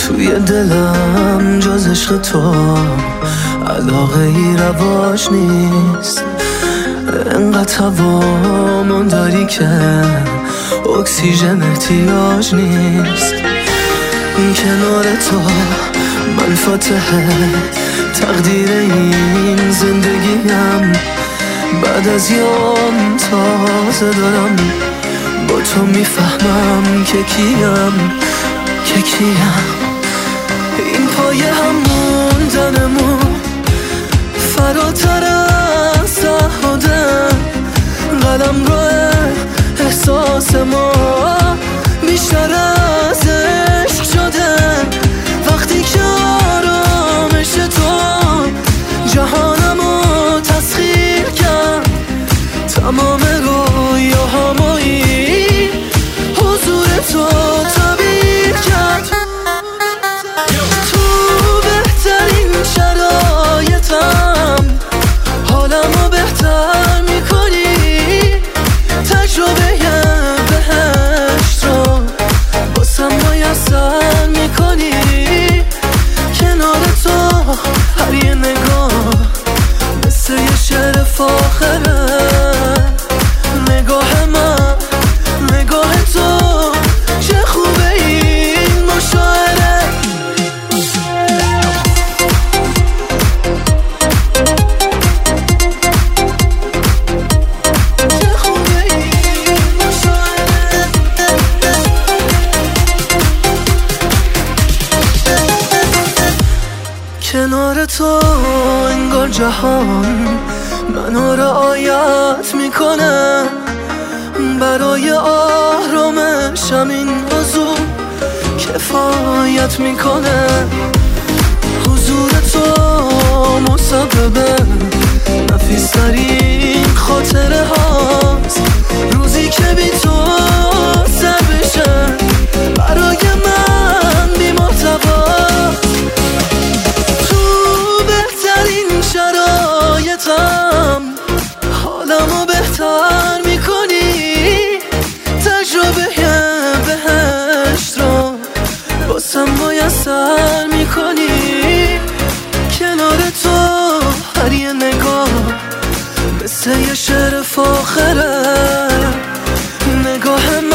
توی دلم جز عشق تو علاقه ای رواج نیست. انقدر هوامون داری که اکسیژن احتیاج نیست. کنار تو من فاتحه تقدیر این زندگیم. بعد از یام تازه دارم با تو میفهمم که کیم. این پایه هم موندنمون فراتر از تعهدم. قلم رو احساس ما بیشتر از عشق شده. وقتی که آرامش تو جهانمو تسخیر کرد، تمام رویاهامایی حضور تو تعبیر کرد. تو بهترین شرایطم حالمو بهتر میکنی. تجربه بهشت رو باسم میسر میکنی. کنار تو هر یه نگاه مثل یه شعر فاخره. نگاه من نگاه تو چه خوبه این مشاعره. چه خوبه این مشاعره. کنار تو انگار جهان منو رعایت میکنه. برای آرامشم این حضور کفایت میکنه. حضور تو مسبب نفیسترین خاطره هاست. روزی که بی تو سر بشه برای من بی محتواست. تو بهترین شرایطم حالمو بهتر میکنی. تجربه بهشت رو باسم میسر میکنی. کنار تو هر یه نگاه مثل یه شعر فاخره. نگاه من